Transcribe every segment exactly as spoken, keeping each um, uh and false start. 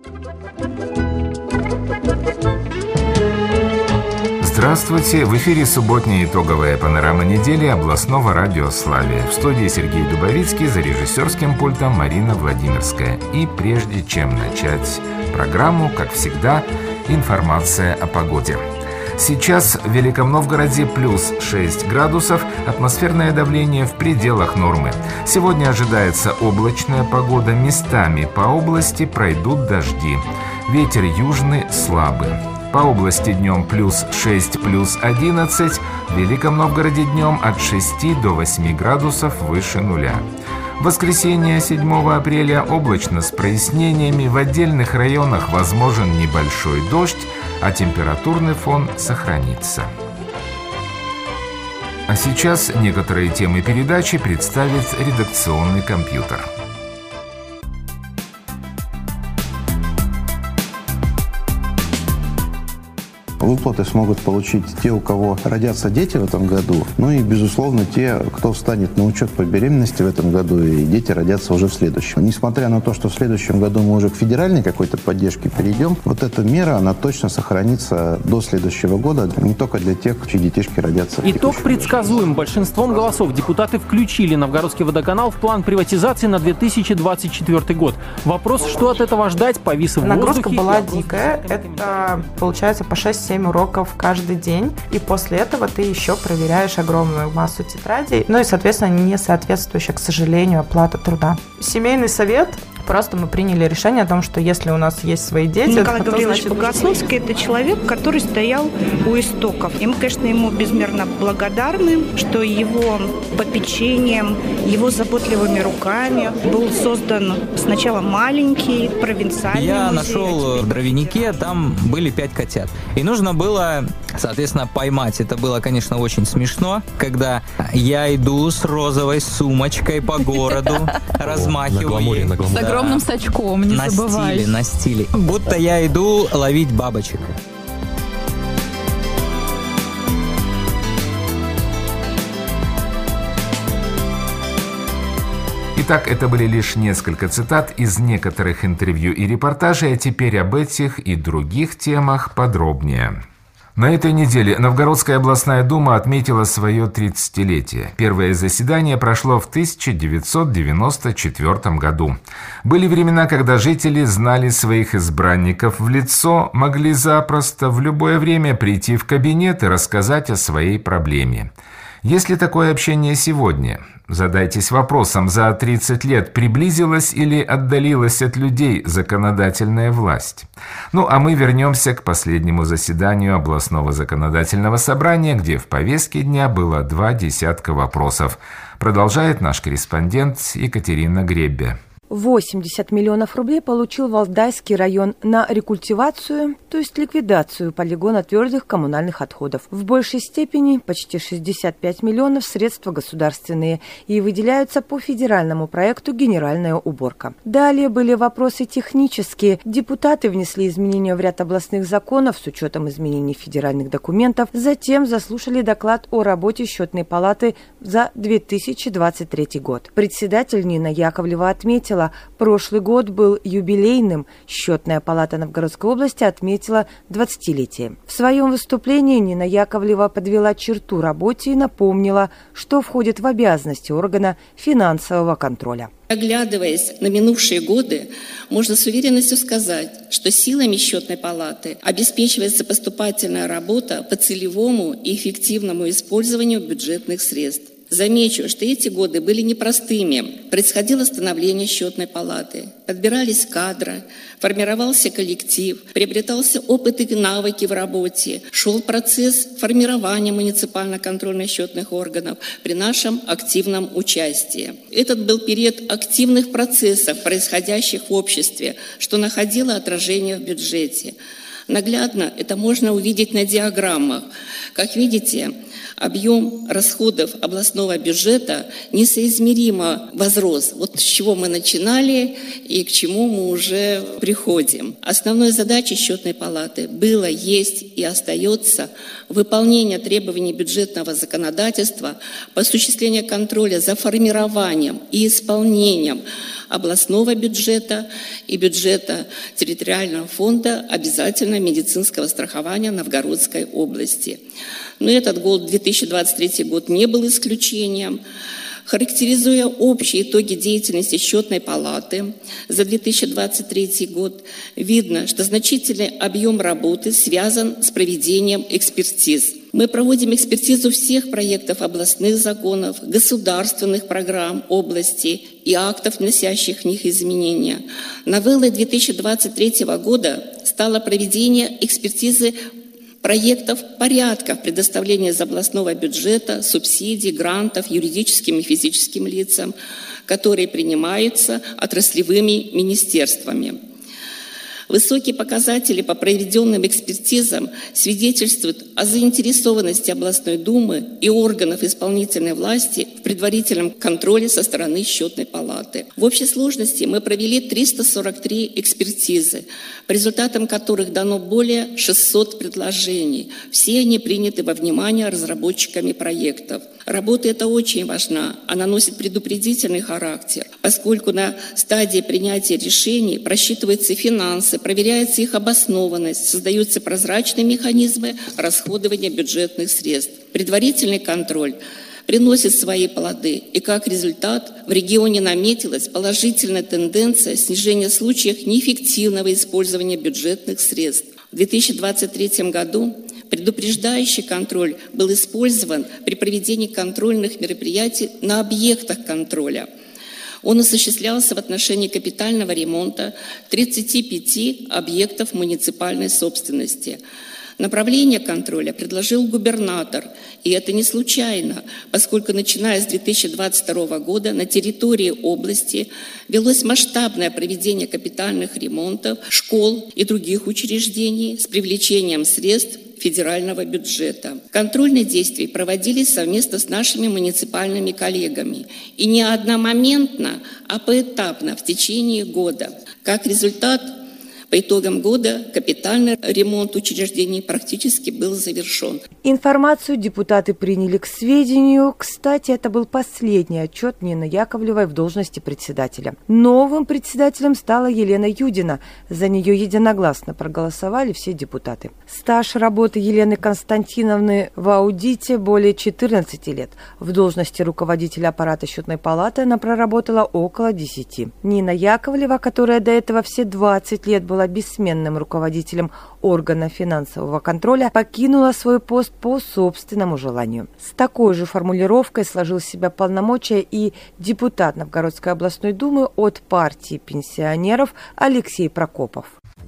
Здравствуйте! В эфире субботняя итоговая панорама недели областного радиославия. В студии Сергей Дубовицкий, за режиссерским пультом Марина Владимирская. И прежде чем начать программу, как всегда, информация о погоде. Сейчас в Великом Новгороде плюс шесть градусов, атмосферное давление в пределах нормы. Сегодня ожидается облачная погода, местами по области пройдут дожди. Ветер южный слабый. По области днем плюс шесть, плюс одиннадцать, в Великом Новгороде днем от шести до восьми градусов выше нуля. В воскресенье седьмого апреля облачно с прояснениями, в отдельных районах возможен небольшой дождь, а температурный фон сохранится. А сейчас некоторые темы передачи представит редакционный компьютер. Выплаты смогут получить те, у кого родятся дети в этом году, ну и, безусловно, те, кто встанет на учет по беременности в этом году, и дети родятся уже в следующем. Несмотря на то, что в следующем году мы уже к федеральной какой-то поддержке перейдем, вот эта мера, она точно сохранится до следующего года, не только для тех, чьи детишки родятся в текущем году. Итог предсказуем. Большинством голосов депутаты включили Новгородский водоканал в план приватизации на две тысячи двадцать четвёртый год. Вопрос, что от этого ждать, повис в воздухе. Нагрузка была дикая. Это, получается, по шесть-семь уроков каждый день, и после этого ты еще проверяешь огромную массу тетрадей, ну и, соответственно, не соответствующая, к сожалению, оплата труда. Семейный совет. Просто мы приняли решение о том, что если у нас есть свои дети... Николай Гаврилович Богословский – это человек, который стоял у истоков. И мы, конечно, ему безмерно благодарны, что его попечением, его заботливыми руками был создан сначала маленький провинциальный Я музей. нашел в дровянике, там были пять котят. И нужно было, соответственно, поймать. Это было, конечно, очень смешно, когда я иду с розовой сумочкой по городу, размахиваю ей. С огромным сачком, не на забывай. стиле, на стиле. Будто я иду ловить бабочек. Итак, это были лишь несколько цитат из некоторых интервью и репортажей, а теперь об этих и других темах подробнее. На этой неделе Новгородская областная дума отметила свое тридцатилетие. Первое заседание прошло в тысяча девятьсот девяносто четвёртом году. Были времена, когда жители знали своих избранников в лицо, могли запросто в любое время прийти в кабинет и рассказать о своей проблеме. Есть ли такое общение сегодня? Задайтесь вопросом, за тридцать лет приблизилась или отдалилась от людей законодательная власть? Ну, а мы вернемся к последнему заседанию областного законодательного собрания, где в повестке дня было два десятка вопросов. Продолжает наш корреспондент Екатерина Греббе. восемьдесят миллионов рублей получил Валдайский район на рекультивацию, то есть ликвидацию полигона твердых коммунальных отходов. В большей степени, почти шестьдесят пять миллионов, средства государственные и выделяются по федеральному проекту «Генеральная уборка». Далее были вопросы технические. Депутаты внесли изменения в ряд областных законов с учетом изменений федеральных документов. Затем заслушали доклад о работе Счетной палаты за две тысячи двадцать третий год. Председатель Нина Яковлева отметила, прошлый год был юбилейным. Счетная палата Новгородской области отметила двадцатилетие. В своем выступлении Нина Яковлева подвела черту работе и напомнила, что входит в обязанности органа финансового контроля. Оглядываясь на минувшие годы, можно с уверенностью сказать, что силами Счетной палаты обеспечивается поступательная работа по целевому и эффективному использованию бюджетных средств. Замечу, что эти годы были непростыми. Происходило становление Счетной палаты, подбирались кадры, формировался коллектив, приобретался опыт и навыки в работе, шел процесс формирования муниципально-контрольных счетных органов при нашем активном участии. Этот был период активных процессов, происходящих в обществе, что находило отражение в бюджете. Наглядно это можно увидеть на диаграммах. Как видите, объем расходов областного бюджета несоизмеримо возрос. Вот с чего мы начинали и к чему мы уже приходим. Основной задачей Счетной палаты было, есть и остается выполнение требований бюджетного законодательства по осуществлению контроля за формированием и исполнением областного бюджета и бюджета территориального фонда обязательного медицинского страхования Новгородской области. Но этот год, две тысячи двадцать третий год, не был исключением. Характеризуя общие итоги деятельности Счетной палаты за две тысячи двадцать третий год, видно, что значительный объем работы связан с проведением экспертиз. Мы проводим экспертизу всех проектов областных законов, государственных программ области и актов, вносящих в них изменения. Новеллой две тысячи двадцать третьего года стало проведение экспертизы проектов порядков предоставления из областного бюджета субсидий, грантов юридическим и физическим лицам, которые принимаются отраслевыми министерствами. Высокие показатели по проведенным экспертизам свидетельствуют о заинтересованности областной думы и органов исполнительной власти в предварительном контроле со стороны Счетной палаты. В общей сложности мы провели триста сорок три экспертизы, по результатам которых дано более шестисот предложений. Все они приняты во внимание разработчиками проектов. Работа эта очень важна, она носит предупредительный характер, поскольку на стадии принятия решений просчитываются финансы, проверяется их обоснованность, создаются прозрачные механизмы расходования бюджетных средств. Предварительный контроль приносит свои плоды, и как результат в регионе наметилась положительная тенденция снижения случаев неэффективного использования бюджетных средств. В две тысячи двадцать третьем году предупреждающий контроль был использован при проведении контрольных мероприятий на объектах контроля. Он осуществлялся в отношении капитального ремонта тридцати пяти объектов муниципальной собственности. Направление контроля предложил губернатор, и это не случайно, поскольку начиная с две тысячи двадцать второго года на территории области велось масштабное проведение капитальных ремонтов школ и других учреждений с привлечением средств федерального бюджета. Контрольные действия проводились совместно с нашими муниципальными коллегами. И не одномоментно, а поэтапно в течение года. Как результат, по итогам года капитальный ремонт учреждений практически был завершен. Информацию депутаты приняли к сведению. Кстати, это был последний отчет Нины Яковлевой в должности председателя. Новым председателем стала Елена Юдина. За нее единогласно проголосовали все депутаты. Стаж работы Елены Константиновны в аудите более четырнадцати лет. В должности руководителя аппарата Счетной палаты она проработала около десяти. Нина Яковлева, которая до этого все двадцать лет была бессменным руководителем органа финансового контроля, покинула свой пост по собственному желанию. С такой же формулировкой сложил в себя полномочия и депутат Новгородской областной думы от партии пенсионеров Алексей Прокопов.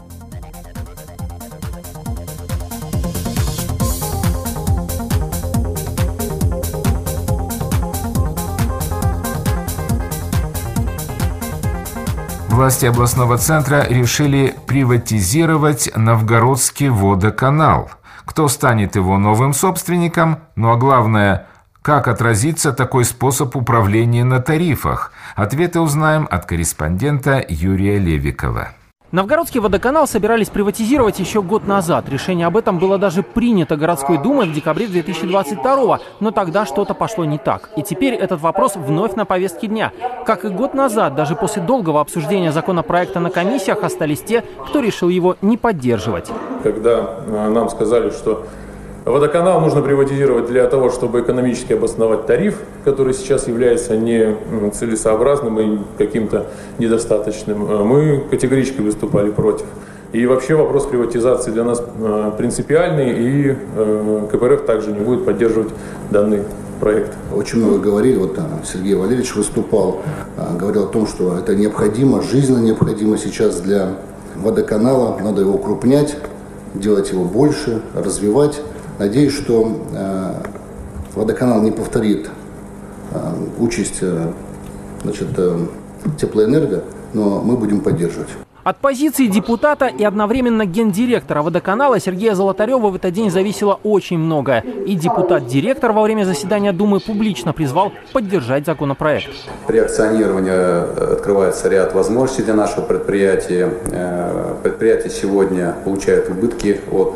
Власти областного центра решили приватизировать Новгородский водоканал. Кто станет его новым собственником? Ну а главное, как отразится такой способ управления на тарифах? Ответы узнаем от корреспондента Юрия Левикова. Новгородский водоканал собирались приватизировать еще год назад. Решение об этом было даже принято городской думой в декабре две тысячи двадцать второго, но тогда что-то пошло не так. И теперь этот вопрос вновь на повестке дня. Как и год назад, даже после долгого обсуждения законопроекта на комиссиях остались те, кто решил его не поддерживать. Когда нам сказали, что водоканал нужно приватизировать для того, чтобы экономически обосновать тариф, который сейчас является нецелесообразным и каким-то недостаточным, мы категорически выступали против. И вообще вопрос приватизации для нас принципиальный, и ка пэ эр эф также не будет поддерживать данный проект. Очень много говорили, вот Сергей Валерьевич выступал, говорил о том, что это необходимо, жизненно необходимо сейчас для водоканала, надо его укрупнять, делать его больше, развивать. Надеюсь, что э, водоканал не повторит э, участь э, значит, э, теплоэнерго, но мы будем поддерживать. От позиции депутата и одновременно гендиректора водоканала Сергея Золотарева в этот день зависело очень многое. И депутат-директор во время заседания Думы публично призвал поддержать законопроект. При акционировании открывается ряд возможностей для нашего предприятия. Предприятие сегодня получает убытки от,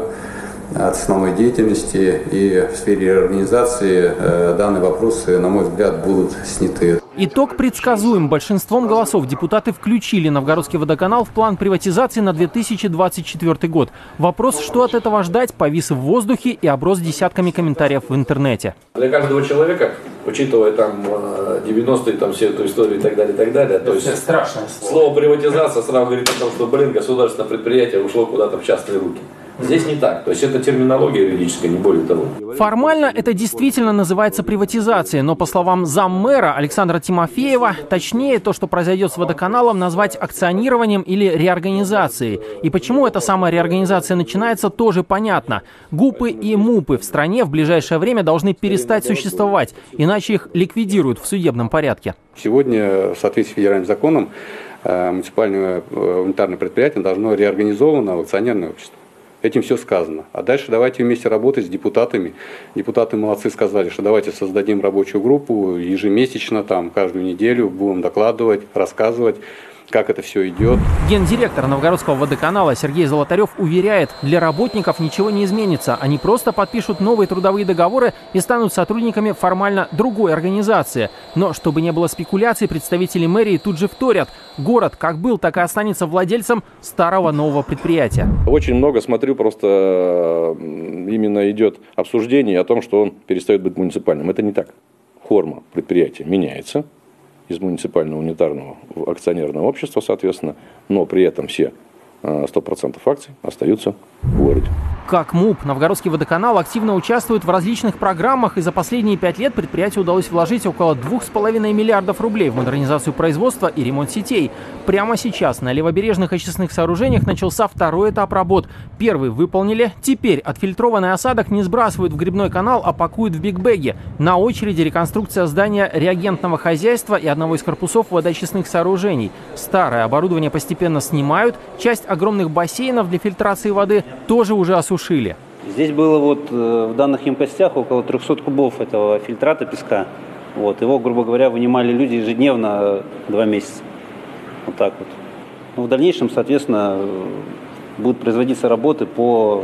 от основной деятельности, и в сфере реорганизации данные вопросы, на мой взгляд, будут сняты. Итог предсказуем. Большинством голосов депутаты включили Новгородский водоканал в план приватизации на две тысячи двадцать четвёртый год. Вопрос, что от этого ждать, повис в воздухе и оброс десятками комментариев в интернете. Для каждого человека, учитывая там девяностые, там всю эту историю и так далее, и так далее, то есть страшное слово приватизация сразу говорит о том, что, блин, государственное предприятие ушло куда-то в частные руки. Здесь не так. То есть это терминология юридическая, не более того. Формально это действительно называется приватизацией, но по словам заммэра Александра Тимофеева, точнее то, что произойдет с водоканалом, назвать акционированием или реорганизацией. И почему эта самая реорганизация начинается, тоже понятно. ГУПы и МУПы в стране в ближайшее время должны перестать существовать, иначе их ликвидируют в судебном порядке. Сегодня в соответствии с федеральным законом муниципальное унитарное предприятие должно реорганизовано в акционерное общество. Этим все сказано. А дальше давайте вместе работать с депутатами. Депутаты молодцы, сказали, что давайте создадим рабочую группу ежемесячно, там, каждую неделю будем докладывать, рассказывать, как это все идет. Гендиректор Новгородского водоканала Сергей Золотарев уверяет, для работников ничего не изменится. Они просто подпишут новые трудовые договоры и станут сотрудниками формально другой организации. Но чтобы не было спекуляций, представители мэрии тут же вторят. Город как был, так и останется владельцем старого нового предприятия. Очень много, смотрю, просто именно идет обсуждение о том, что он перестает быть муниципальным. Это не так. Форма предприятия меняется из муниципального унитарного в акционерное общество, соответственно, но при этом все сто процентов акций остаются в городе. Как МУП, Новгородский водоканал активно участвует в различных программах, и за последние пять лет предприятию удалось вложить около двух с половиной миллиардов рублей в модернизацию производства и ремонт сетей. Прямо сейчас на левобережных очистных сооружениях начался второй этап работ. Первый выполнили. Теперь отфильтрованный осадок не сбрасывают в грибной канал, а пакуют в бигбеги. На очереди реконструкция здания реагентного хозяйства и одного из корпусов водоочистных сооружений. Старое оборудование постепенно снимают. Часть огромных бассейнов для фильтрации воды тоже уже осушили. Здесь было вот в данных емкостях около трехсот кубов этого фильтрата песка. Вот, его, грубо говоря, вынимали люди ежедневно два месяца. Вот так вот. Но в дальнейшем, соответственно, будут производиться работы по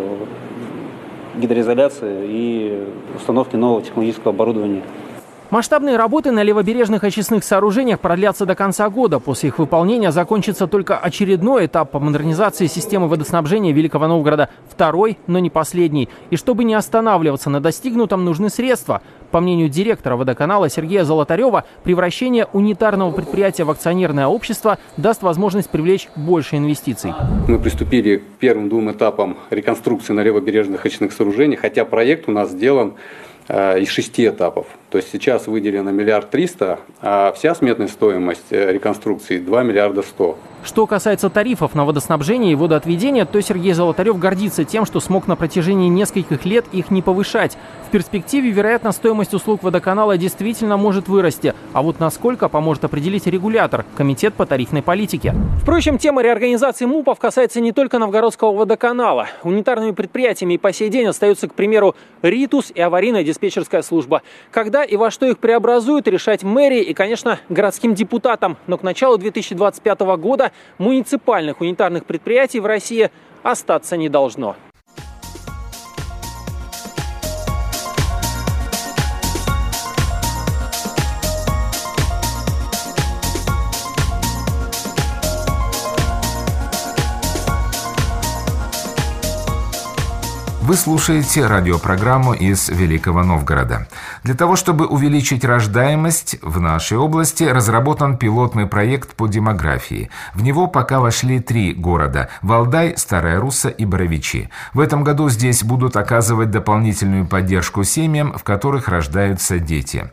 гидроизоляции и установке нового технологического оборудования. Масштабные работы на левобережных очистных сооружениях продлятся до конца года. После их выполнения закончится только очередной этап по модернизации системы водоснабжения Великого Новгорода. Второй, но не последний. И чтобы не останавливаться на достигнутом, нужны средства. По мнению директора водоканала Сергея Золотарева, превращение унитарного предприятия в акционерное общество даст возможность привлечь больше инвестиций. Мы приступили к первым двум этапам реконструкции на левобережных очистных сооружениях, хотя проект у нас сделан из шести этапов. То есть сейчас выделено миллиард триста, а вся сметная стоимость реконструкции два миллиарда сто. Что касается тарифов на водоснабжение и водоотведение, то Сергей Золотарев гордится тем, что смог на протяжении нескольких лет их не повышать. В перспективе, вероятно, стоимость услуг водоканала действительно может вырасти. А вот насколько, поможет определить регулятор – Комитет по тарифной политике. Впрочем, тема реорганизации МУПов касается не только Новгородского водоканала. Унитарными предприятиями и по сей день остаются, к примеру, РИТУС и аварийная диспетчерская служба. Когда и во что их преобразуют, решать мэрии и, конечно, городским депутатам. Но к началу две тысячи двадцать пятого года муниципальных унитарных предприятий в России остаться не должно. Вы слушаете радиопрограмму из Великого Новгорода. Для того, чтобы увеличить рождаемость, в нашей области разработан пилотный проект по демографии. В него пока вошли три города – Валдай, Старая Русса и Боровичи. В этом году здесь будут оказывать дополнительную поддержку семьям, в которых рождаются дети.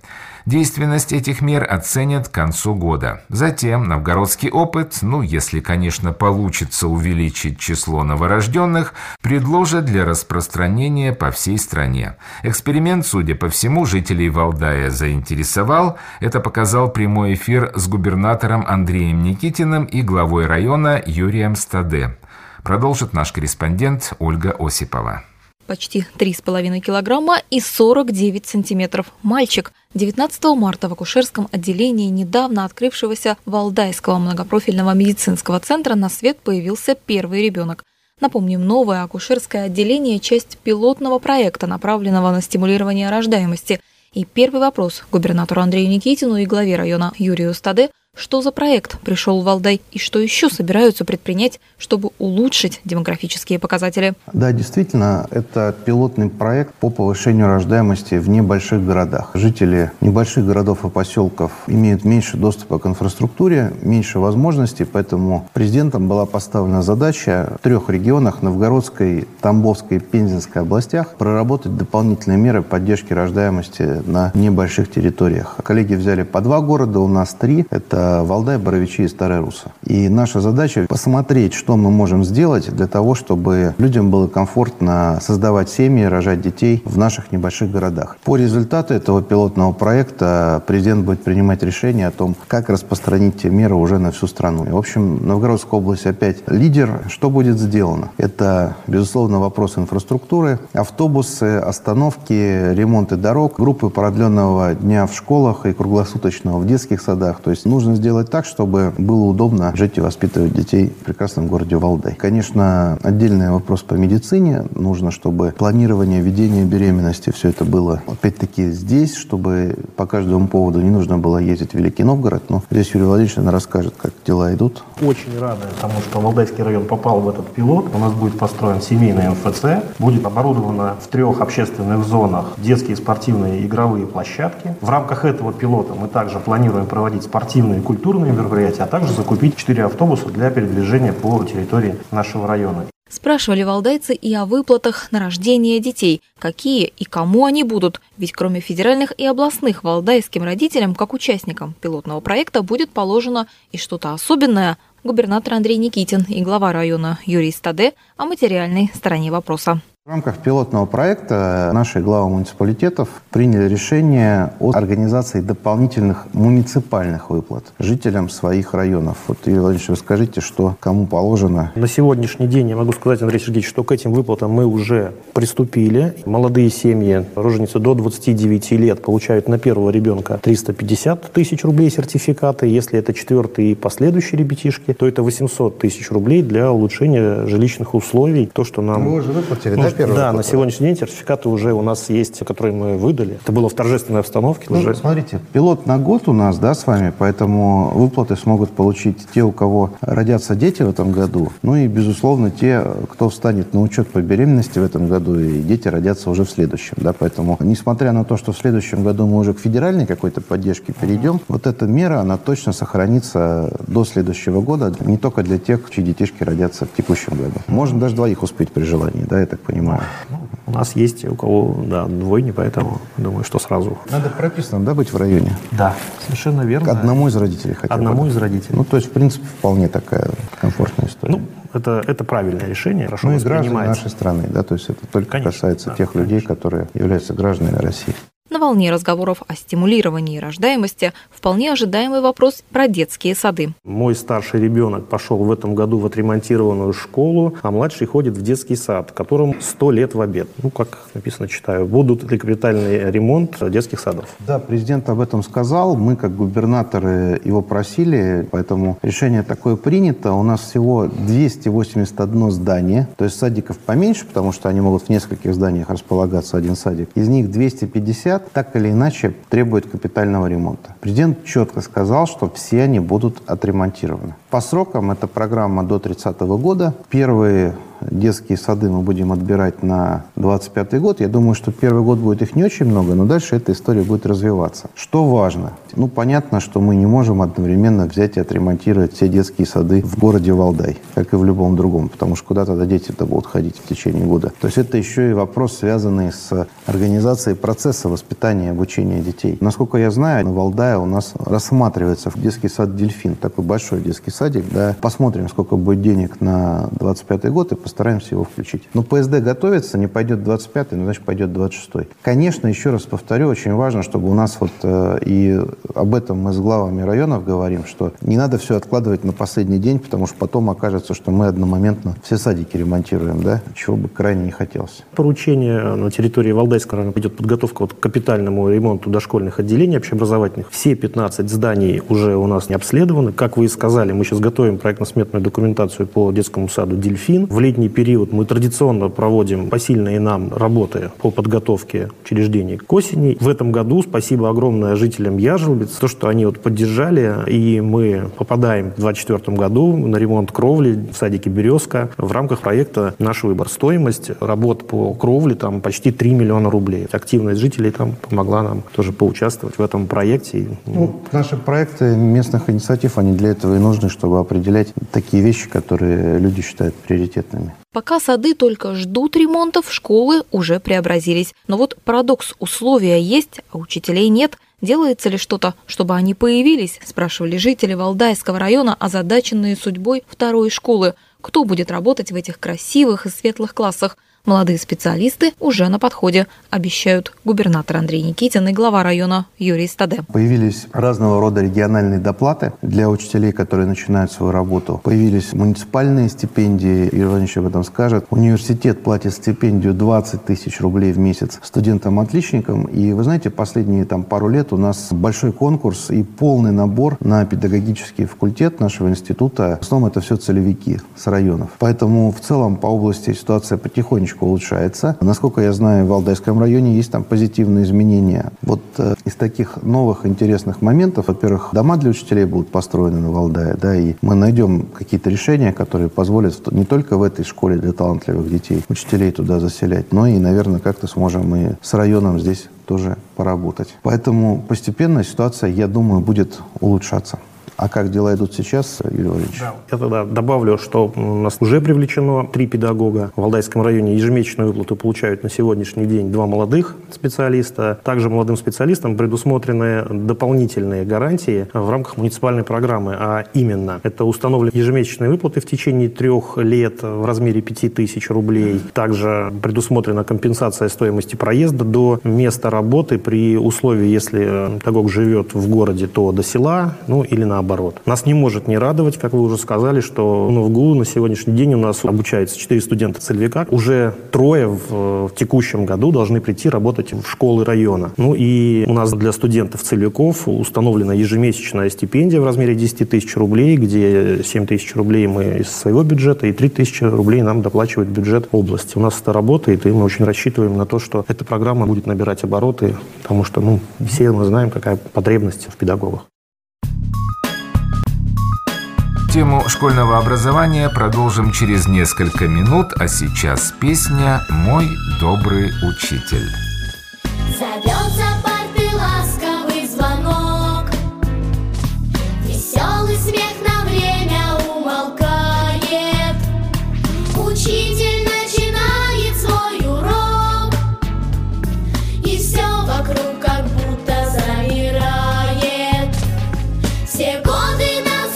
Действенность этих мер оценят к концу года. Затем новгородский опыт, ну, если, конечно, получится увеличить число новорожденных, предложат для распространения по всей стране. Эксперимент, судя по всему, жителей Валдая заинтересовал. Это показал прямой эфир с губернатором Андреем Никитиным и главой района Юрием Стаде. Продолжит наш корреспондент Ольга Осипова. Почти три с половиной килограмма и сорок девять сантиметров. Мальчик. девятнадцатого марта в акушерском отделении недавно открывшегося Валдайского многопрофильного медицинского центра на свет появился первый ребенок. Напомним, новое акушерское отделение – часть пилотного проекта, направленного на стимулирование рождаемости. И первый вопрос губернатору Андрею Никитину и главе района Юрию Стаде: что за проект пришел в Валдай и что еще собираются предпринять, чтобы улучшить демографические показатели? Да, действительно, это пилотный проект по повышению рождаемости в небольших городах. Жители небольших городов и поселков имеют меньше доступа к инфраструктуре, меньше возможностей, поэтому президентом была поставлена задача в трех регионах – Новгородской, Тамбовской и Пензенской областях – проработать дополнительные меры поддержки рождаемости на небольших территориях. Коллеги взяли по два города, у нас три – это Валдай, Боровичи и Старая Русса. И наша задача посмотреть, что мы можем сделать для того, чтобы людям было комфортно создавать семьи, рожать детей в наших небольших городах. По результату этого пилотного проекта президент будет принимать решение о том, как распространить те меры уже на всю страну. И, в общем, Новгородская область опять лидер. Что будет сделано? Это, безусловно, вопрос инфраструктуры, автобусы, остановки, ремонты дорог, группы продленного дня в школах и круглосуточного в детских садах. То есть нужно сделать так, чтобы было удобно жить и воспитывать детей в прекрасном городе Валдай. Конечно, отдельный вопрос по медицине. Нужно, чтобы планирование ведения беременности, все это было опять-таки здесь, чтобы по каждому поводу не нужно было ездить в Великий Новгород. Но здесь Юрий Владимирович, наверное, расскажет, как дела идут. Очень рады тому, что Валдайский район попал в этот пилот. У нас будет построен семейный эм эф цэ. Будет оборудовано в трех общественных зонах детские спортивные игровые площадки. В рамках этого пилота мы также планируем проводить спортивные и культурные мероприятия, а также закупить четыре автобуса для передвижения по территории нашего района. Спрашивали валдайцы и о выплатах на рождение детей. Какие и кому они будут? Ведь кроме федеральных и областных, валдайским родителям, как участникам пилотного проекта, будет положено и что-то особенное. Губернатор Андрей Никитин и глава района Юрий Стаде о материальной стороне вопроса. В рамках пилотного проекта наши главы муниципалитетов приняли решение о организации дополнительных муниципальных выплат жителям своих районов. Вот, Юрий Владимирович, вы скажите, что кому положено? На сегодняшний день я могу сказать, Андрей Сергеевич, что к этим выплатам мы уже приступили. Молодые семьи, роженицы до двадцати девяти лет, получают на первого ребенка триста пятьдесят тысяч рублей сертификаты. Если это четвертый и последующие ребятишки, то это восемьсот тысяч рублей для улучшения жилищных условий. То, что нам... Вы уже выплатили, да? Да, выплата. На сегодняшний день сертификаты уже у нас есть, которые мы выдали. Это было в торжественной обстановке. Ну, уже. Смотрите, пилот на год у нас, да, с вами, поэтому выплаты смогут получить те, у кого родятся дети в этом году, ну и, безусловно, те, кто встанет на учет по беременности в этом году, и дети родятся уже в следующем, да, поэтому, несмотря на то, что в следующем году мы уже к федеральной какой-то поддержке перейдем, вот эта мера, она точно сохранится до следующего года, не только для тех, чьи детишки родятся в текущем году. Можно даже двоих успеть при желании, да, я так понимаю. Ну, у нас есть у кого, да, двойни, поэтому думаю, что сразу. Надо прописано, да, быть в районе? Да, совершенно верно. К одному из родителей хотя бы. Одному из родителей. Ну, то есть, в принципе, вполне такая комфортная история. Ну, это, это правильное решение, хорошо ну, и воспринимается. граждане нашей страны, да, то есть это только Конечно, касается да, тех конечно. людей, которые являются гражданами России. На волне разговоров о стимулировании рождаемости вполне ожидаемый вопрос про детские сады. Мой старший ребенок пошел в этом году в отремонтированную школу, а младший ходит в детский сад, которому сто лет в обед. Ну, как написано, читаю, будут ли капитальный ремонт детских садов. Да, президент об этом сказал. Мы, как губернаторы, его просили, поэтому решение такое принято. У нас всего двести восемьдесят одно здание, то есть садиков поменьше, потому что они могут в нескольких зданиях располагаться, один садик. Из них двести пятьдесят так или иначе требуют капитального ремонта. Президент четко сказал, что все они будут отремонтированы. По срокам эта программа до тридцатого года. Первые детские сады мы будем отбирать на двадцать пятый год. Я думаю, что первый год будет их не очень много, но дальше эта история будет развиваться. Что важно? Ну, понятно, что мы не можем одновременно взять и отремонтировать все детские сады в городе Валдай, как и в любом другом, потому что куда тогда дети-то будут ходить в течение года. То есть это еще и вопрос, связанный с организацией процесса воспитания и обучения детей. Насколько я знаю, на Валдае у нас рассматривается детский сад «Дельфин», такой большой детский садик. Да. Посмотрим, сколько будет денег на двадцать пятый год и постараемся его включить. Но ПСД готовится, не пойдет двадцать пятый, но значит пойдет двадцать шестой. Конечно, еще раз повторю, очень важно, чтобы у нас вот э, и об этом мы с главами районов говорим, что не надо все откладывать на последний день, потому что потом окажется, что мы одномоментно все садики ремонтируем, да, чего бы крайне не хотелось. Поручение на территории Валдайского района идет подготовка вот к капитальному ремонту дошкольных отделений общеобразовательных. Все пятнадцать зданий уже у нас не обследованы. Как вы и сказали, мы сейчас готовим проектно-сметную документацию по детскому саду «Дельфин». В летний период мы традиционно проводим посильные нам работы по подготовке учреждений к осени. В этом году спасибо огромное жителям Яжелбиц, то, что они вот поддержали, и мы попадаем в двадцать четвёртом году на ремонт кровли в садике «Березка» в рамках проекта «Наш выбор». Стоимость работ по кровле там почти три миллиона рублей. Активность жителей там помогла нам тоже поучаствовать в этом проекте. Ну, наши проекты местных инициатив, они для этого и нужны, чтобы определять такие вещи, которые люди считают приоритетными. Пока сады только ждут ремонтов, школы уже преобразились. Но вот парадокс: условия есть, а учителей нет. Делается ли что-то, чтобы они появились? Спрашивали жители Валдайского района, озадаченные судьбой второй школы. Кто будет работать в этих красивых и светлых классах? Молодые специалисты уже на подходе, обещают губернатор Андрей Никитин и глава района Юрий Стаде. Появились разного рода региональные доплаты для учителей, которые начинают свою работу. Появились муниципальные стипендии, Юрий Иванович об этом скажет. Университет платит стипендию двадцать тысяч рублей в месяц студентам-отличникам. И вы знаете, последние там, пару лет у нас большой конкурс и полный набор на педагогический факультет нашего института. В основном это все целевики с районов. Поэтому в целом по области ситуация потихонечку улучшается. Насколько я знаю, в Валдайском районе есть там позитивные изменения. Вот э, из таких новых интересных моментов, во-первых, дома для учителей будут построены на Валдае, да, и мы найдем какие-то решения, которые позволят не только в этой школе для талантливых детей учителей туда заселять, но и, наверное, как-то сможем и с районом здесь тоже поработать. Поэтому постепенно ситуация, я думаю, будет улучшаться. А как дела идут сейчас, Юрий Владимирович? Да, я тогда добавлю, что у нас уже привлечено три педагога. В Валдайском районе ежемесячную выплату получают на сегодняшний день два молодых специалиста. Также молодым специалистам предусмотрены дополнительные гарантии в рамках муниципальной программы. А именно, это установлены ежемесячные выплаты в течение трех лет в размере пяти тысяч рублей. Также предусмотрена компенсация стоимости проезда до места работы при условии, если педагог живет в городе, то до села, ну или наоборот. Оборот. Нас не может не радовать, как вы уже сказали, что ну, в ГУ на сегодняшний день у нас обучается четыре студента-целевика. Уже трое в, в текущем году должны прийти работать в школы района. Ну и у нас для студентов-целевиков установлена ежемесячная стипендия в размере десять тысяч рублей, где семь тысяч рублей мы из своего бюджета и три тысячи рублей нам доплачивает бюджет области. У нас это работает, и мы очень рассчитываем на то, что эта программа будет набирать обороты, потому что ну, все мы знаем, какая потребность в педагогах. Тему школьного образования продолжим через несколько минут, а сейчас песня «Мой добрый учитель». Зовет за парты ласковый звонок, веселый смех на время умолкает. Учитель начинает свой урок, и все вокруг как будто замирает. Все годы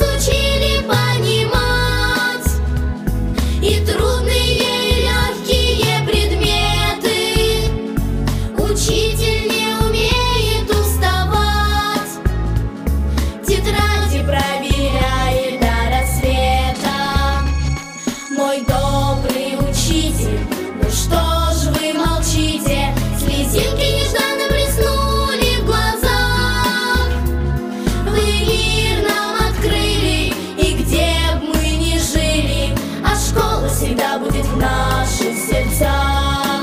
и трудные, и легкие предметы учитель не умеет уставать, тетради проверяет до рассвета. Мой добрый учитель, ну что ж вы молчите? Слезинки нежданно блеснули в глазах. Вы мир нам открыли, и где б мы ни жили, а школа всегда будет в наших сердцах.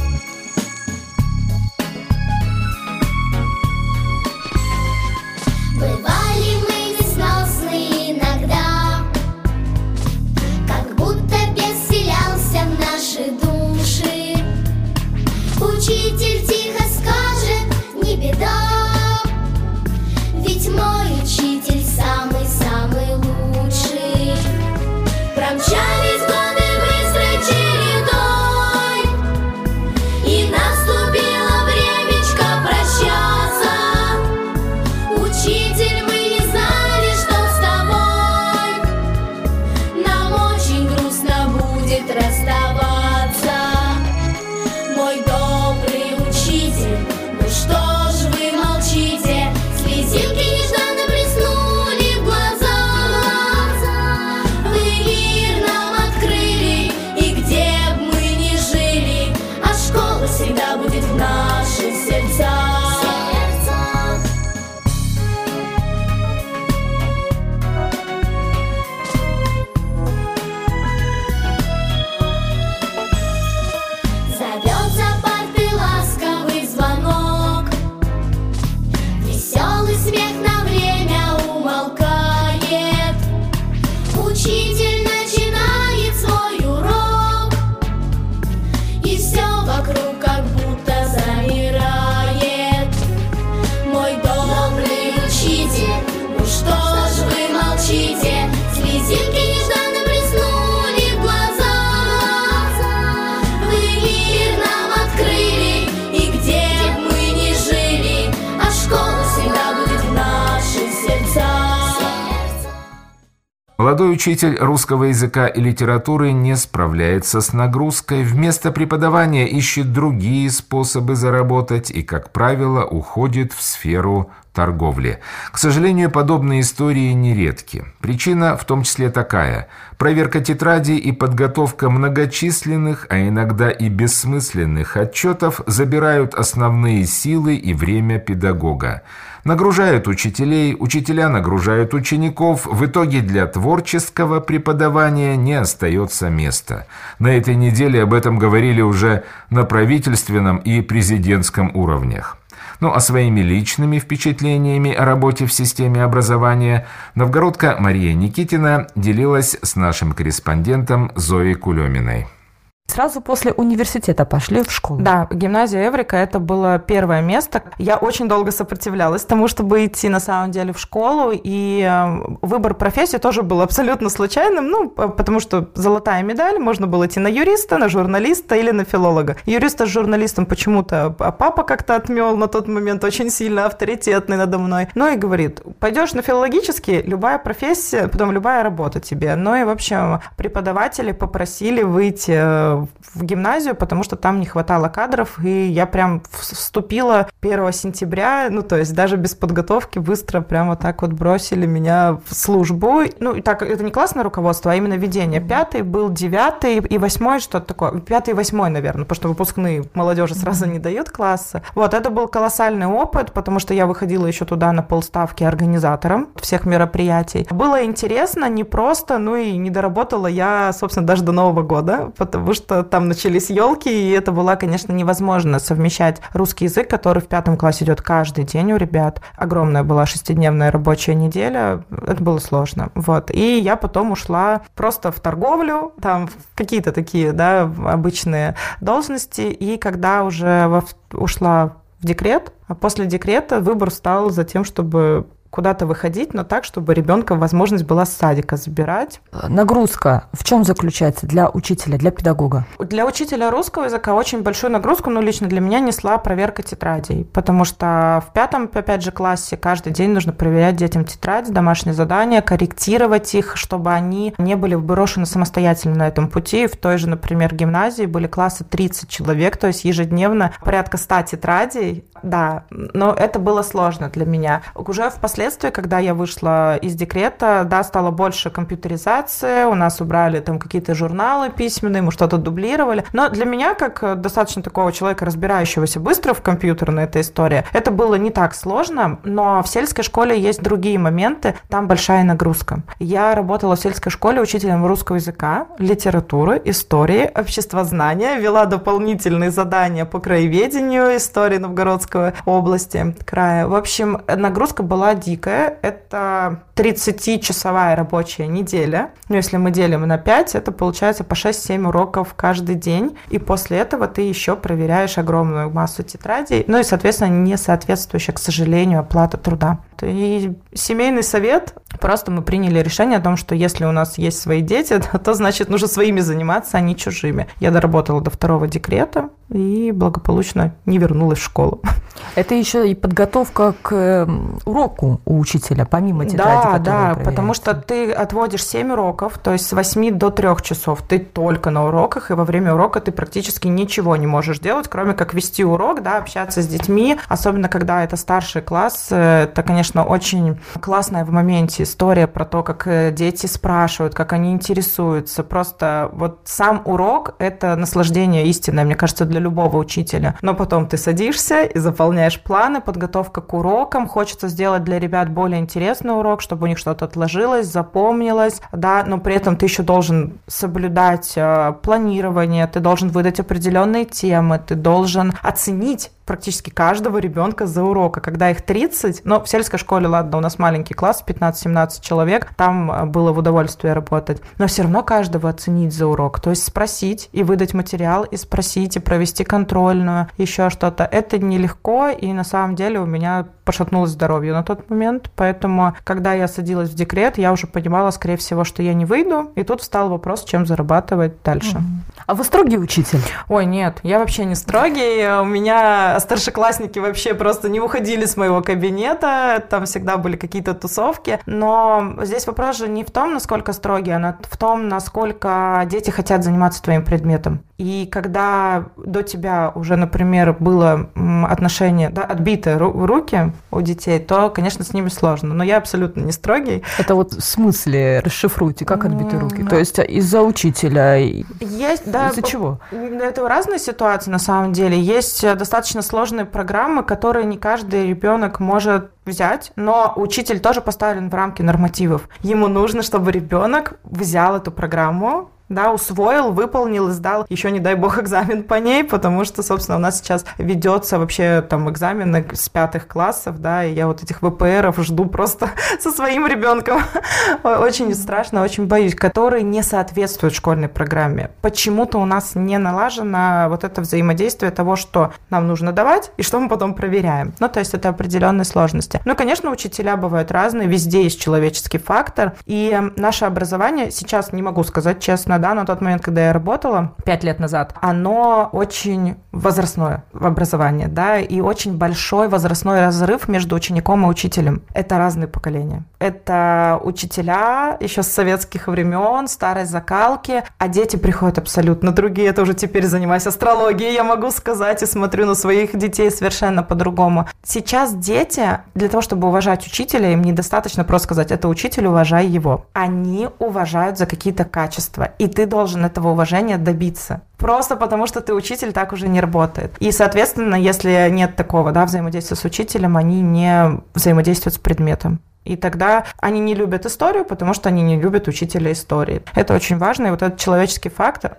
Бывали мы несносны иногда, как будто бес селялся сердца. Зовет за парты ласковый звонок, веселый смех на время умолкает. Учитель начинает свой урок, и все вокруг как будто замирает. Мой добрый учитель, ну что ж вы молчите? Слезинки нежданно блеснули в глаза. Вы мир нам открыли, и где б мы ни жили, а школа всегда будет в наших сердцах. Молодой учитель русского языка и литературы не справляется с нагрузкой, вместо преподавания ищет другие способы заработать и, как правило, уходит в сферу торговли. К сожалению, подобные истории нередки. Причина в том числе такая: проверка тетрадей и подготовка многочисленных, а иногда и бессмысленных отчетов забирают основные силы и время педагога. Нагружают учителей, учителя нагружают учеников, в итоге для творческого преподавания не остается места. На этой неделе об этом говорили уже на правительственном и президентском уровнях. Ну а своими личными впечатлениями о работе в системе образования новгородка Мария Никитина делилась с нашим корреспондентом Зоей Кулеминой. Сразу после университета пошли в школу. Да, гимназия Эврика – это было первое место. Я очень долго сопротивлялась тому, чтобы идти на самом деле в школу, и выбор профессии тоже был абсолютно случайным, ну, потому что золотая медаль, можно было идти на юриста, на журналиста или на филолога. Юриста с журналистом почему-то папа как-то отмел на тот момент, очень сильно авторитетный надо мной. Ну и говорит, пойдешь на филологический, любая профессия, потом любая работа тебе. Ну и, в общем, преподаватели попросили выйти в гимназию, потому что там не хватало кадров, и я прям вступила первого сентября, ну, то есть даже без подготовки быстро прямо так вот бросили меня в службу. Ну, и так, это не классное руководство, а именно ведение. Пятый был, девятый и восьмой, что-то такое. Пятый и восьмой, наверное, потому что выпускные молодежи сразу не дают класса. Вот, это был колоссальный опыт, потому что я выходила еще туда на полставки организатором всех мероприятий. Было интересно, непросто, ну и не доработала я, собственно, даже до Нового года, потому что там начались елки, и это было, конечно, невозможно совмещать русский язык, который в пятом классе идет каждый день у ребят. Огромная была шестидневная рабочая неделя, это было сложно. Вот. И я потом ушла просто в торговлю, там в какие-то такие, да, обычные должности, и когда уже во, ушла в декрет, а после декрета выбор стал за тем, чтобы куда-то выходить, но так, чтобы ребенка возможность была с садика забирать. Нагрузка в чем заключается для учителя, для педагога? Для учителя русского языка очень большую нагрузку, ну, лично для меня несла проверка тетрадей, потому что в пятом, опять же, классе каждый день нужно проверять детям тетради, домашние задания, корректировать их, чтобы они не были брошены самостоятельно на этом пути. В той же, например, гимназии были классы тридцать человек, то есть ежедневно порядка ста тетрадей. Да, но это было сложно для меня. Уже впоследствии, когда я вышла из декрета, да, стало больше компьютеризации, у нас убрали там какие-то журналы письменные, мы что-то дублировали. Но для меня, как достаточно такого человека, разбирающегося быстро в компьютерной этой истории, это было не так сложно, но в сельской школе есть другие моменты, там большая нагрузка. Я работала в сельской школе учителем русского языка, литературы, истории, обществознания, вела дополнительные задания по краеведению, истории Новгородской области, края. В общем, нагрузка была дикая. Это тридцатичасовая рабочая неделя. Но если мы делим на пять, это получается по шесть-семь уроков каждый день. И после этого ты еще проверяешь огромную массу тетрадей. Ну и, соответственно, не соответствующая, к сожалению, оплата труда. И семейный совет. Просто мы приняли решение о том, что если у нас есть свои дети, то значит нужно своими заниматься, а не чужими. Я доработала до второго декрета и благополучно не вернулась в школу. Это еще и подготовка к уроку у учителя, помимо тетради, да, да, потому что ты отводишь семь уроков, то есть с восьми до трёх часов ты только на уроках, и во время урока ты практически ничего не можешь делать, кроме как вести урок, да, общаться с детьми, особенно когда это старший класс, это, конечно, конечно, очень классная в моменте история про то, как дети спрашивают, как они интересуются. Просто вот сам урок – это наслаждение истинное, мне кажется, для любого учителя. Но потом ты садишься и заполняешь планы, подготовка к урокам. Хочется сделать для ребят более интересный урок, чтобы у них что-то отложилось, запомнилось, да, но при этом ты еще должен соблюдать э, планирование, ты должен выдать определенные темы, ты должен оценить практически каждого ребенка за урок. А когда их тридцать, ну, в сельской школе, ладно, у нас маленький класс, пятнадцать-семнадцать человек, там было в удовольствие работать, но все равно каждого оценить за урок, то есть спросить и выдать материал, и спросить, и провести контрольную, еще что-то. Это нелегко, и на самом деле у меня пошатнулось здоровье на тот момент, поэтому, когда я садилась в декрет, я уже понимала, скорее всего, что я не выйду, и тут встал вопрос, чем зарабатывать дальше. А вы строгий учитель? Ой, нет, я вообще не строгий, у меня старшеклассники вообще просто не уходили с моего кабинета, там всегда были какие-то тусовки, но здесь вопрос же не в том, насколько строгий, а в том, насколько дети хотят заниматься твоим предметом. И когда до тебя уже, например, было отношение, да, отбитые руки у детей, то, конечно, с ними сложно. Но я абсолютно не строгий. Это вот в смысле, расшифруйте, как отбитые руки? То есть из-за учителя? Есть, да. Из-за чего? Это разные ситуации, на самом деле. Есть достаточно сложные программы, которые не каждый ребенок может взять, но учитель тоже поставлен в рамки нормативов. Ему нужно, чтобы ребенок взял эту программу, да, усвоил, выполнил и сдал, еще не дай бог, экзамен по ней, потому что, собственно, у нас сейчас ведется вообще там экзамены с пятых классов, да, и я вот этих вэ пэ эров жду просто со своим ребенком. Очень страшно, очень боюсь, которые не соответствуют школьной программе. Почему-то у нас не налажено вот это взаимодействие того, что нам нужно давать и что мы потом проверяем. Ну, то есть это определенные сложности. Ну, конечно, учителя бывают разные, везде есть человеческий фактор, и наше образование, сейчас не могу сказать честно, да, на тот момент, когда я работала, пять лет назад, оно очень возрастное образование, да, и очень большой возрастной разрыв между учеником и учителем. Это разные поколения. Это учителя еще с советских времен, старой закалки, а дети приходят абсолютно другие. Я тоже теперь занимаюсь астрологией, я могу сказать, и смотрю на своих детей совершенно по-другому. Сейчас дети, для того, чтобы уважать учителя, им недостаточно просто сказать, это учитель, уважай его. Они уважают за какие-то качества, и ты должен этого уважения добиться. Просто потому, что ты учитель, так уже не работает. И, соответственно, если нет такого, да, взаимодействия с учителем, они не взаимодействуют с предметом. И тогда они не любят историю, потому что они не любят учителя истории. Это очень важно, и вот этот человеческий фактор.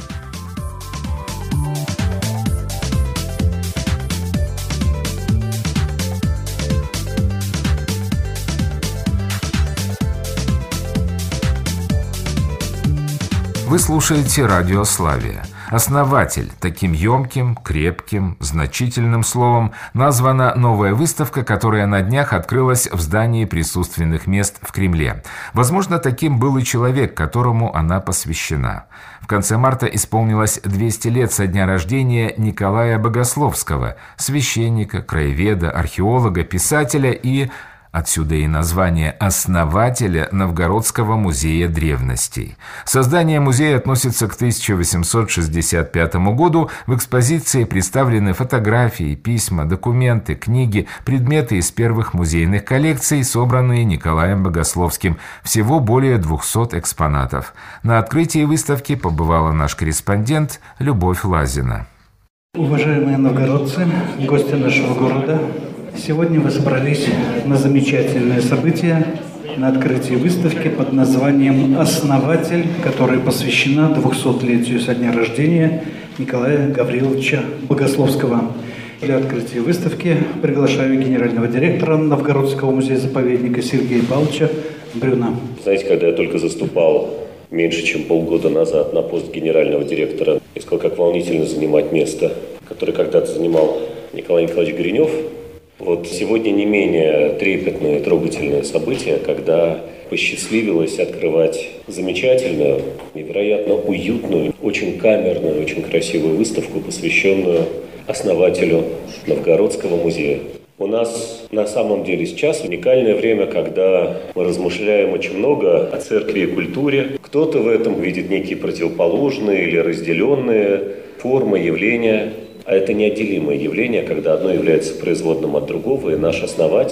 Вы слушаете «Радио Славия». Основатель, таким емким, крепким, значительным словом, названа новая выставка, которая на днях открылась в здании присутственных мест в Кремле. Возможно, таким был и человек, которому она посвящена. В конце марта исполнилось двести лет со дня рождения Николая Богословского, священника, краеведа, археолога, писателя и... Отсюда и название основателя Новгородского музея древностей. Создание музея относится к тысяча восемьсот шестьдесят пятому году. В экспозиции представлены фотографии, письма, документы, книги, предметы из первых музейных коллекций, собранные Николаем Богословским. Всего более двухсот экспонатов. На открытии выставки побывала наш корреспондент Любовь Лазина. Уважаемые новгородцы, гости нашего города, сегодня вы собрались на замечательное событие, на открытии выставки под названием «Основатель», которая посвящена двухсотлетию со дня рождения Николая Гавриловича Богословского. Для открытия выставки приглашаю генерального директора Новгородского музея-заповедника Сергея Павловича Брюна. Знаете, когда я только заступал меньше чем полгода назад на пост генерального директора, я сказал, как волнительно занимать место, которое когда-то занимал Николай Николаевич Гринев. Вот сегодня не менее трепетное и трогательное событие, когда посчастливилось открывать замечательную, невероятно уютную, очень камерную, очень красивую выставку, посвященную основателю Новгородского музея. У нас на самом деле сейчас уникальное время, когда мы размышляем очень много о церкви и культуре. Кто-то в этом видит некие противоположные или разделенные формы, явления. А это неотделимое явление, когда одно является производным от другого, и наш основатель,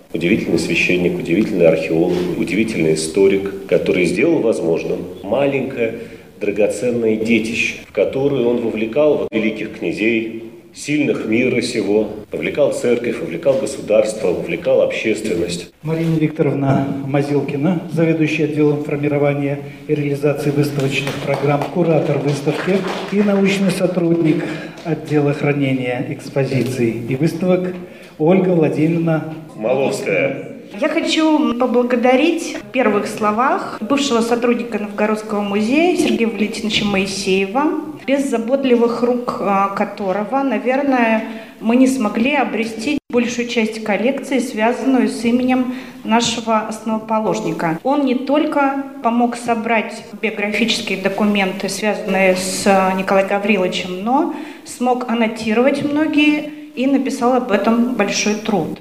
Удивительный священник, удивительный археолог, удивительный историк, который сделал возможным маленькое драгоценное детище, в которое он вовлекал великих князей, сильных мира сего, вовлекал церковь, вовлекал государство, вовлекал общественность. Марина Викторовна Мазилкина, заведующая отделом формирования и реализации выставочных программ, куратор выставки и научный сотрудник отдела хранения экспозиций и выставок Ольга Владимировна Маловская. Я хочу поблагодарить в первых словах бывшего сотрудника Новгородского музея Сергея Валентиновича Моисеева, без заботливых рук которого, наверное, мы не смогли обрести большую часть коллекции, связанную с именем нашего основоположника. Он не только помог собрать биографические документы, связанные с Николаем Гавриловичем, но смог аннотировать многие и написал об этом большой труд.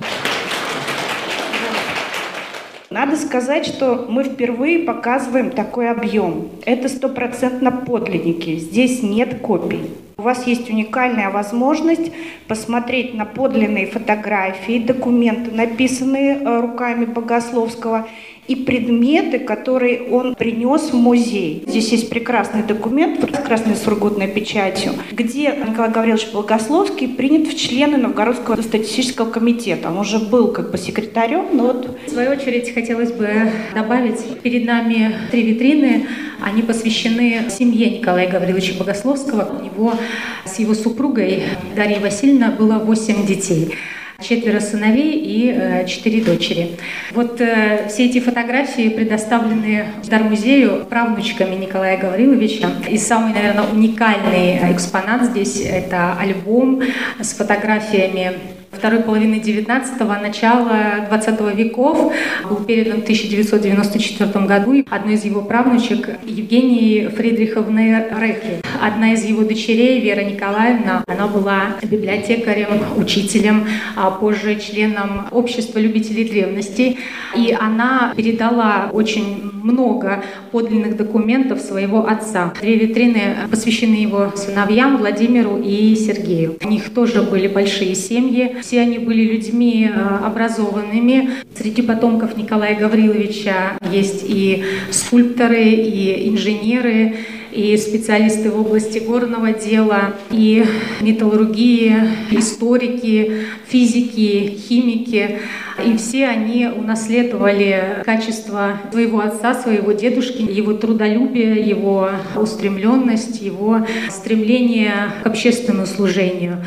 Надо сказать, что мы впервые показываем такой объем. Это стопроцентно подлинники, здесь нет копий. У вас есть уникальная возможность посмотреть на подлинные фотографии, документы, написанные руками Богословского, и предметы, которые он принес в музей. Здесь есть прекрасный документ с красной сургутной печатью, где Николай Гаврилович Богословский принят в члены Новгородского статистического комитета. Он уже был как бы секретарем, но вот... В свою очередь хотелось бы добавить, перед нами три витрины, они посвящены семье Николая Гавриловича Богословского. У него с его супругой Дарьей Васильевной было восемь детей. Четверо сыновей и э, четыре дочери. Вот э, все эти фотографии предоставлены Дармузею правнучками Николая Гавриловича. И самый, наверное, уникальный экспонат здесь – это альбом с фотографиями второй половины девятнадцатого, начала двадцатого веков. Был передан в тысяча девятьсот девяносто четвёртом году одной из его правнучек Евгении Фридриховны Рехли. Одна из его дочерей, Вера Николаевна, она была библиотекарем, учителем, а позже членом общества любителей древностей. И она передала очень много подлинных документов своего отца. Две витрины посвящены его сыновьям Владимиру и Сергею. У них тоже были большие семьи. Все они были людьми образованными. Среди потомков Николая Гавриловича есть и скульпторы, и инженеры, и специалисты в области горного дела, и металлургии, историки, физики, химики. И все они унаследовали качество своего отца, своего дедушки, его трудолюбие, его устремленность, его стремление к общественному служению.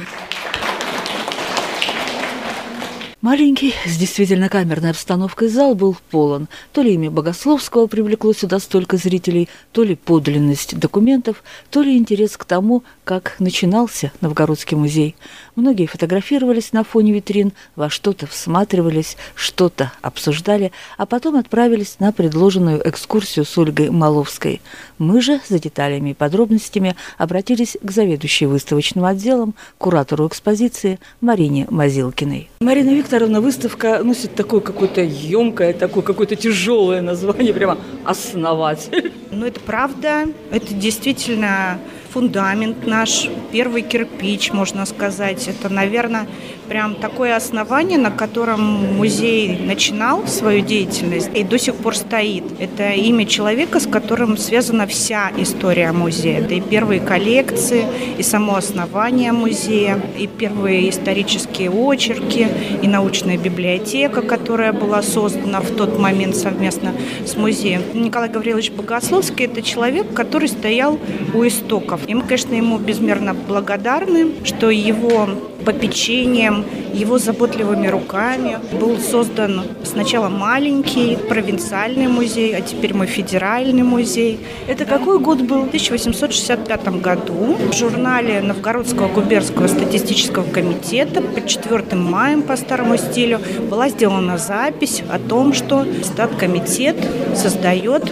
Маленький, с действительно камерной обстановкой зал был полон. То ли имя Богословского привлекло сюда столько зрителей, то ли подлинность документов, то ли интерес к тому, как начинался Новгородский музей. Многие фотографировались на фоне витрин, во что-то всматривались, что-то обсуждали, а потом отправились на предложенную экскурсию с Ольгой Маловской. Мы же за деталями и подробностями обратились к заведующей выставочным отделом, куратору экспозиции Марине Мазилкиной. Марина Викторовна, выставка носит такое какое-то емкое, такое какое-то тяжелое название, прямо «Основатель». Ну, это правда, это действительно фундамент наш, первый кирпич, можно сказать. Это, наверное, прям такое основание, на котором музей начинал свою деятельность и до сих пор стоит. Это имя человека, с которым связана вся история музея. Это и первые коллекции, и само основание музея, и первые исторические очерки, и научная библиотека, которая была создана в тот момент совместно с музеем. Николай Гаврилович Богословский – это человек, который стоял у истоков. И мы, конечно, ему безмерно благодарны, что его попечением, его заботливыми руками был создан сначала маленький провинциальный музей, а теперь мой федеральный музей. Это какой год был? В тысяча восемьсот шестьдесят пятом году в журнале Новгородского губернского статистического комитета под четвёртым маем по старому стилю была сделана запись о том, что статкомитет создает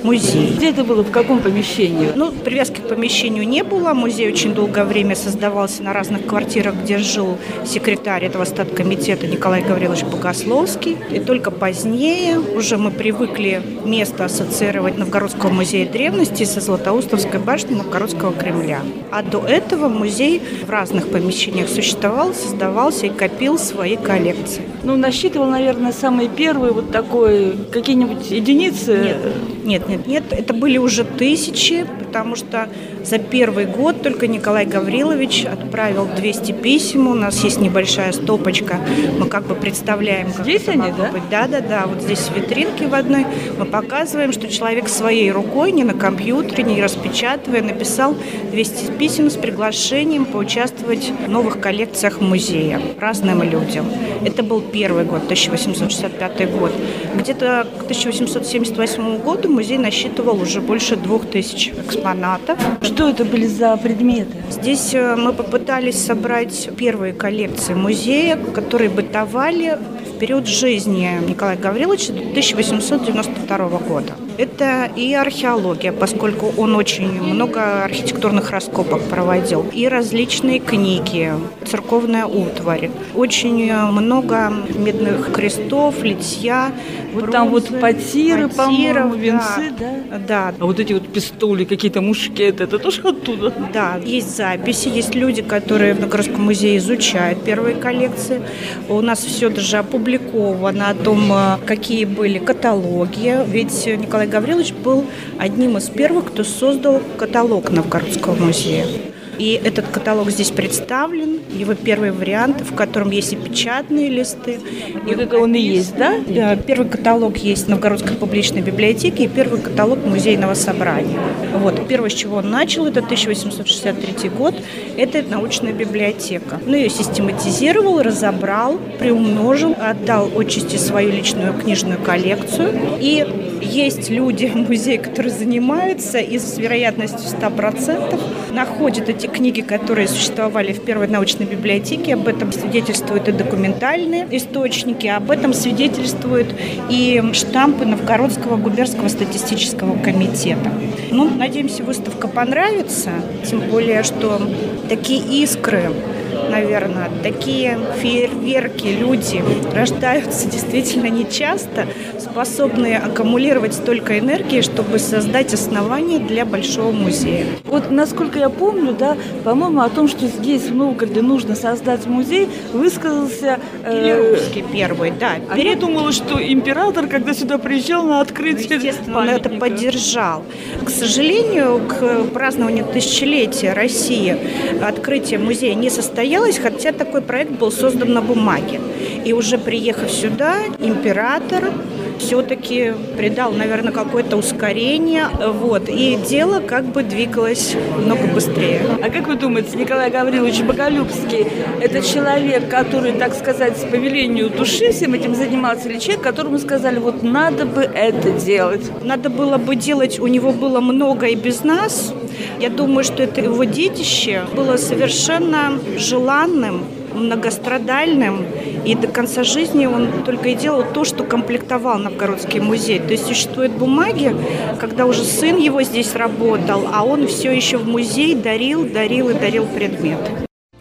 музей. Где это было, в каком помещении? Ну, привязки к помещению не было. Музей очень долгое время создавался на разных квартирах, где жил секретарь этого статкомитета Николай Гаврилович Богословский. И только позднее уже мы привыкли место ассоциировать Новгородского музея древности со Златоустовской башней Новгородского Кремля. А до этого музей в разных помещениях существовал, создавался и копил свои коллекции. Ну, насчитывал, наверное, самые первые вот такой, какие-нибудь единицы? Нет, нет, нет, нет. Это были уже тысячи, потому что за первый год только Николай Гаврилович отправил двести писем. У нас есть небольшая стопочка. Мы как бы представляем, как здесь это они, могло да? быть. Да, да, да. Вот здесь в витринке в одной мы показываем, что человек своей рукой, не на компьютере, не распечатывая, написал двести писем с приглашением поучаствовать в новых коллекциях музея разным людям. Это был первый год, тысяча восемьсот шестьдесят пятый год. Где-то к тысяча восемьсот семьдесят восьмому году музей насчитывал уже больше двух тысяч экспонатов. Что это были за предметы? Здесь мы попытались собрать первые коллекции музея, которые бытовали в период жизни Николая Гавриловича до тысяча восемьсот девяносто второго года. Это и археология, поскольку он очень много архитектурных раскопок проводил, и различные книги, церковная утварь, очень много медных крестов, литья, вот бронзы, там вот потиры, по-моему, венцы, да, да? Да. А вот эти вот пистоли, какие-то мушкеты, это тоже оттуда? Да, есть записи, есть люди, которые в Новгородском музее изучают первые коллекции. У нас все даже опубликовано о том, какие были каталоги. Ведь Николай Гаврилович был одним из первых, кто создал каталог Новгородского музея. И этот каталог здесь представлен, его первый вариант, в котором есть и печатные листы. Вот это он и есть, да? Да, первый каталог есть в Новгородской публичной библиотеке и первый каталог музейного собрания. Вот. Первое, с чего он начал, это тысяча восемьсот шестьдесят третий год, это научная библиотека. Он ее систематизировал, разобрал, приумножил, отдал отчасти свою личную книжную коллекцию. И есть люди в музее, которые занимаются и с вероятностью сто процентов находят эти книги, которые существовали в первой научной библиотеке. Об этом свидетельствуют и документальные источники, об этом свидетельствуют и штампы Новгородского губернского статистического комитета. Ну, надеемся, выставка понравится, тем более, что такие искры, наверное, такие фейерверки, люди рождаются действительно нечасто, способные аккумулировать столько энергии, чтобы создать основание для большого музея. Вот, насколько я помню, да, по-моему, о том, что здесь, в Новгороде, нужно создать музей, высказался... Келеровский э... первый, да. А Перед... я думала, что император, когда сюда приезжал на открытие... Ну, естественно, он это поддержал. К сожалению, к празднованию тысячелетия России открытие музея не состоялось, хотя такой проект был создан на бумаге. И уже приехав сюда, император все-таки придал, наверное, какое-то ускорение, вот, и дело как бы двигалось много быстрее. А как вы думаете, Николай Гаврилович Боголюбский – это человек, который, так сказать, по велению души всем этим занимался, или человек, которому сказали, вот надо бы это делать? Надо было бы делать, у него было много и без нас. Я думаю, что это его детище было совершенно желанным, многострадальным, и до конца жизни он только и делал то, что комплектовал Новгородский музей. То есть существуют бумаги, когда уже сын его здесь работал, а он все еще в музей дарил, дарил и дарил предметы.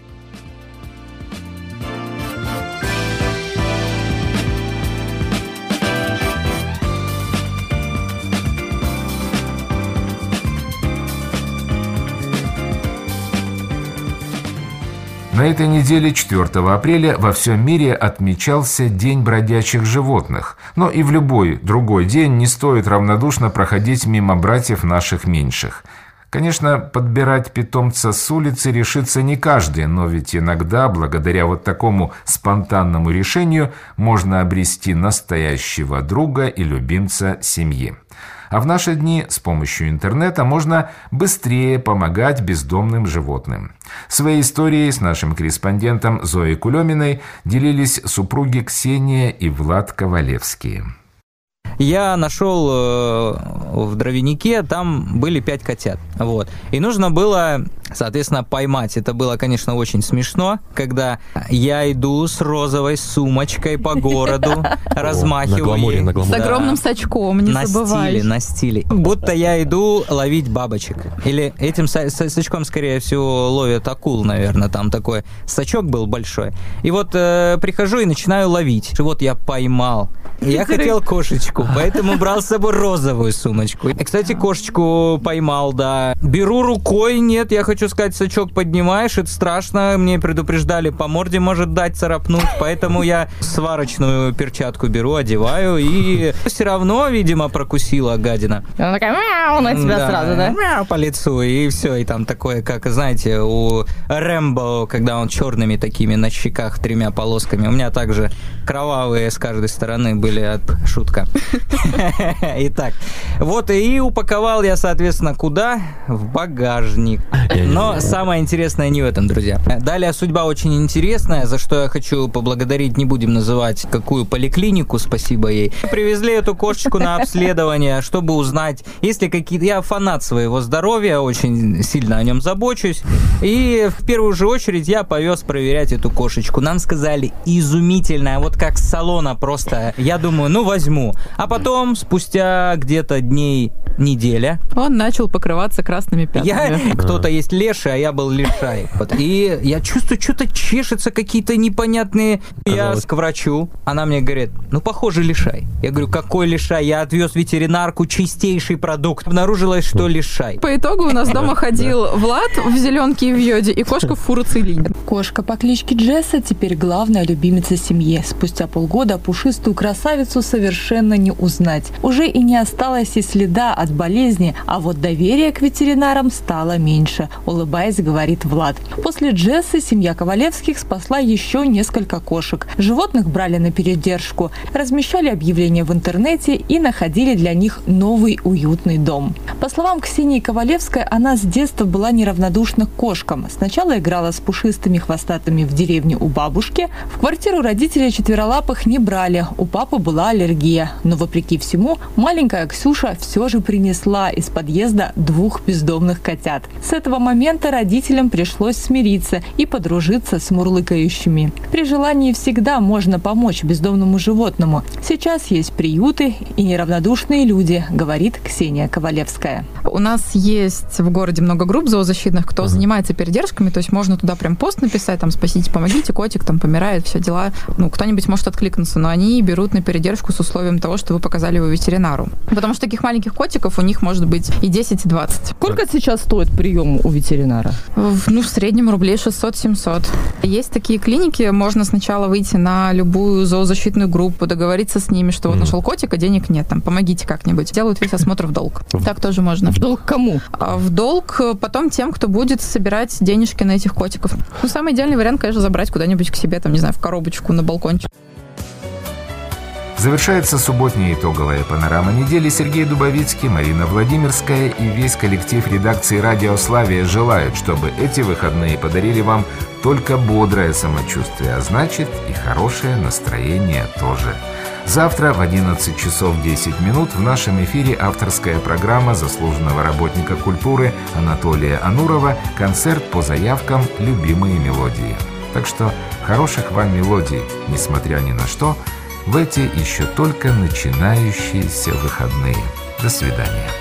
На этой неделе, четвёртого апреля, во всем мире отмечался День бродячих животных. Но и в любой другой день не стоит равнодушно проходить мимо братьев наших меньших. Конечно, подбирать питомца с улицы решится не каждый, но ведь иногда, благодаря вот такому спонтанному решению, можно обрести настоящего друга и любимца семьи. А в наши дни с помощью интернета можно быстрее помогать бездомным животным. Своей историей с нашим корреспондентом Зоей Кулеминой делились супруги Ксения и Влад Ковалевские. я нашел в дровянике, там были пять котят. Вот. И нужно было, соответственно, поймать. Это было, конечно, очень смешно, когда я иду с розовой сумочкой по городу, размахиваю. С огромным сачком, не забывай. На стиле, на стиле. Будто я иду ловить бабочек. Или этим сачком, скорее всего, ловят акул, наверное. Там такой сачок был большой. И вот э, прихожу и начинаю ловить. И вот я поймал. Я хотел кошечку, поэтому брал с собой розовую сумочку. И, кстати, кошечку поймал, да. Беру рукой, нет, я хочу сказать, сачок поднимаешь, это страшно. Мне предупреждали, по морде может дать, царапнуть, поэтому я сварочную перчатку беру, одеваю, и все равно, видимо, прокусила гадина. Она такая мяу на тебя да, сразу, да? Мяу по лицу, и все, и там такое, как, знаете, у Рэмбо, когда он черными такими на щеках тремя полосками. У меня также кровавые с каждой стороны были от шутка. Итак, вот и упаковал я, соответственно, куда? В багажник. Но самое интересное не в этом, друзья. Далее судьба очень интересная, за что я хочу поблагодарить, не будем называть какую поликлинику, спасибо ей. Привезли эту кошечку на обследование, чтобы узнать, есть ли какие-то... Я фанат своего здоровья, очень сильно о нем забочусь. И в первую же очередь я повез проверять эту кошечку. Нам сказали, изумительная, вот как с салона просто. Я думаю, ну возьму. А потом, спустя где-то дней неделя... Он начал покрываться красными пятнами. Я... Кто-то есть леший, а я был лишай. И я чувствую, что-то чешется, какие-то непонятные... Я к врачу, она мне говорит, ну, похоже, лишай. Я говорю, какой лишай? Я отвез ветеринарку, чистейший продукт. Обнаружилось, что лишай. По итогу у нас дома ходил Влад в зеленке и в йоде, и кошка в фуруцилине. Кошка по кличке Джесса теперь главная любимица семьи. Спустя полгода пушистую красавицу совершенно не узнать. Уже и не осталось и следа от болезни, а вот доверие к ветеринарам стало меньше, улыбаясь, говорит Влад. После Джессы семья Ковалевских спасла еще несколько кошек. Животных брали на передержку, размещали объявления в интернете и находили для них новый уютный дом. По словам Ксении Ковалевской, она с детства была неравнодушна к кошкам. Сначала играла с пушистыми хвостатыми в деревне у бабушки. В квартиру родители четверолапых не брали, у папы была аллергия. Но вопреки всему, маленькая Ксюша все же принесла из подъезда двух бездомных котят. С этого момента родителям пришлось смириться и подружиться с мурлыкающими. При желании всегда можно помочь бездомному животному. Сейчас есть приюты и неравнодушные люди, говорит Ксения Ковалевская. У нас есть в городе много групп зоозащитных, кто uh-huh. занимается передержками, то есть можно туда прям пост написать, там, спасите, помогите, котик там помирает, все дела. Ну, кто-нибудь может откликнуться, но они берут на передержку с условием того, что вы показали его ветеринару. Потому что таких маленьких котиков у них может быть и десять, и двадцать. Сколько сейчас стоит прием у ветеринара? Ну, в среднем рублей шестьсот-семьсот. Есть такие клиники, можно сначала выйти на любую зоозащитную группу, договориться с ними, что вот нашел котика, денег нет, там, помогите как-нибудь. Делают весь осмотр в долг. Так тоже можно. В долг кому? В долг потом тем, кто будет собирать денежки на этих котиков. Ну, самый идеальный вариант, конечно, забрать куда-нибудь к себе, там, не знаю, в коробочку, на балкончик. Завершается субботняя итоговая панорама недели. Сергей Дубовицкий, Марина Владимирская и весь коллектив редакции «Радио Славия» желают, чтобы эти выходные подарили вам только бодрое самочувствие, а значит и хорошее настроение тоже. Завтра в одиннадцать часов десять минут в нашем эфире авторская программа заслуженного работника культуры Анатолия Анурова «Концерт по заявкам «Любимые мелодии». Так что хороших вам мелодий, несмотря ни на что, в эти еще только начинающиеся выходные. До свидания.